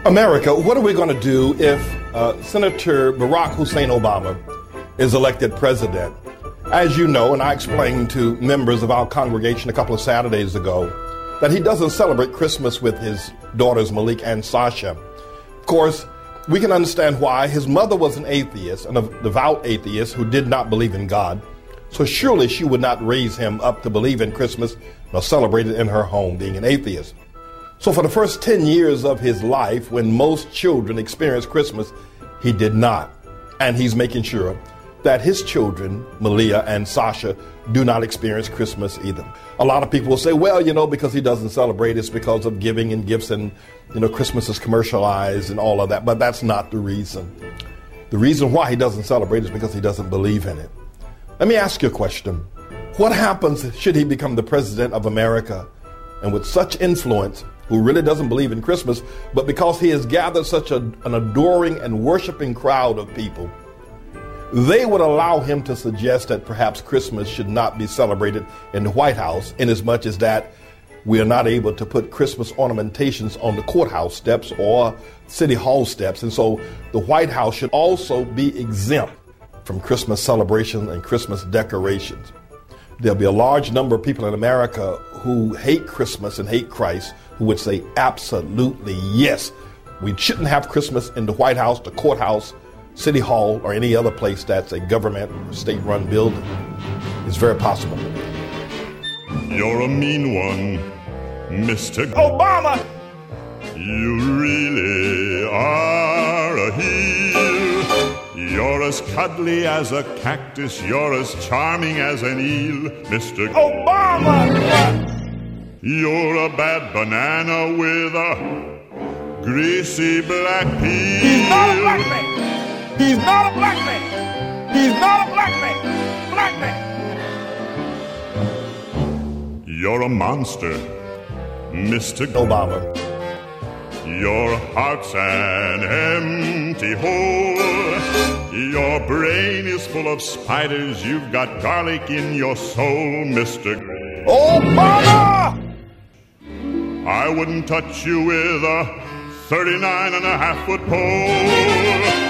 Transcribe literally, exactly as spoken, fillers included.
America, what are we going to do if uh, Senator Barack Hussein Obama is elected president? As you know, and I explained to members of our congregation a couple of Saturdays ago, that he doesn't celebrate Christmas with his daughters Malik and Sasha. Of course, we can understand why. His mother was an atheist, a devout atheist who did not believe in God. So surely she would not raise him up to believe in Christmas nor celebrate it in her home, being an atheist. So for the first ten years of his life, when most children experience Christmas, he did not. And he's making sure that his children, Malia and Sasha, do not experience Christmas either. A lot of people will say, well, you know, because he doesn't celebrate, it's because of giving and gifts and, you know, Christmas is commercialized and all of that. But that's not the reason. The reason why he doesn't celebrate is because he doesn't believe in it. Let me ask you a question. What happens should he become the president of America and with such influence, who really doesn't believe in Christmas, but because he has gathered such a, an adoring and worshiping crowd of people, they would allow him to suggest that perhaps Christmas should not be celebrated in the White House, inasmuch as that we are not able to put Christmas ornamentations on the courthouse steps or city hall steps. And so the White House should also be exempt from Christmas celebration and Christmas decorations. There'll be a large number of people in America who hate Christmas and hate Christ who would say absolutely yes. We shouldn't have Christmas in the White House, the courthouse, City Hall, or any other place that's a government or state-run building. It's very possible. You're a mean one, Mister Obama! You really are a heel. You're as cuddly as a cactus. You're as charming as an eel, Mister Obama! You're a bad banana with a greasy black peel. He's not a black man! He's not a black man! He's not a black man! Black man! You're a monster, Mister Obama. Your heart's an empty hole. Your brain is full of spiders. You've got garlic in your soul, Mister Obama! I wouldn't touch you with a thirty-nine and a half foot pole.